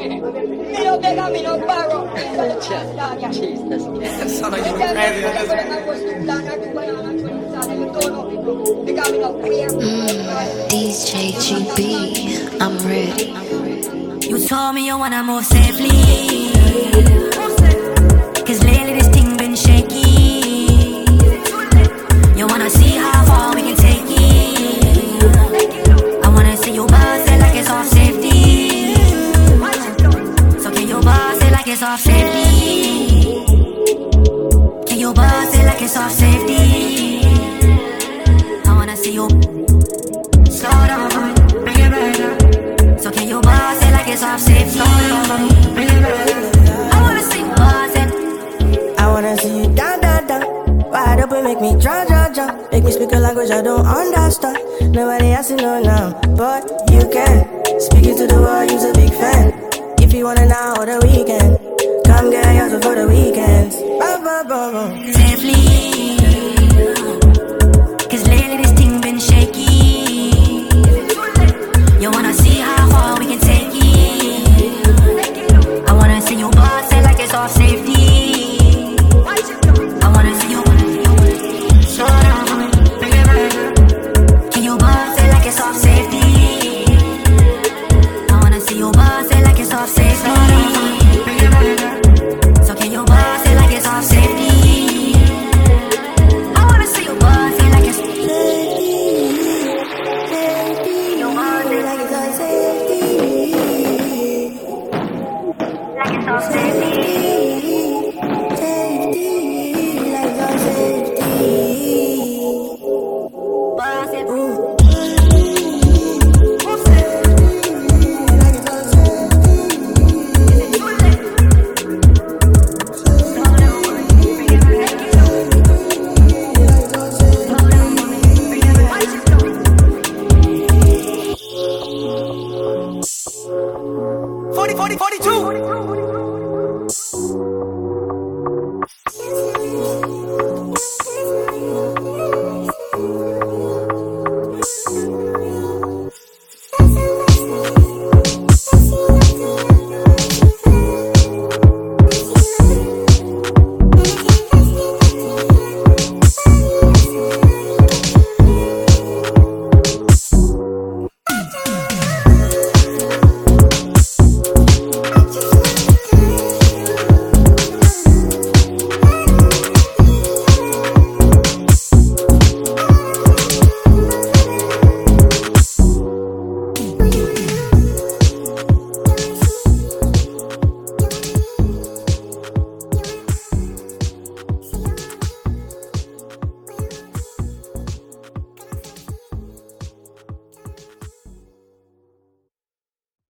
Me no beg and me no borrow. Jesus. That sound like you crazy. DJ GB, I'm ready. You told me you wanna move safely, cause lately this thing been shaky. You wanna see how far we can take it. I wanna see you bounce it like it's off safety. So can you bounce it like it's off safety? Can you bounce it like it's off safety? I wanna see you slow down for me, bring it back down. So can you bounce it like it's off safety? Slow down for me, bring it back down. I wanna see you bounce it. I wanna see you down, down, down. Wide open, make me drown, drown, drown. Make me speak a language I don't understand. Nobody has to know now, but you can. Speaking to the world, you're a big fan. If you wanna know or the weekend, come get yours for the weekends. Safely, cause lately this thing been shaky. You wanna see how far we can take it. I wanna see you bounce it like it's off safety. I wanna see you slow down for me, bring it back down. Can you bounce it like it's off safety? I wanna see you bounce it like it's off safety. Slow down for me, bring it back down. So can you bounce it like it's off safety? I wanna see you bounce it like it's Safety, you bounce it like it's on safety. like it's off safety. Safety, like it's on safety. Bounce it. Ooh. Forty, 42.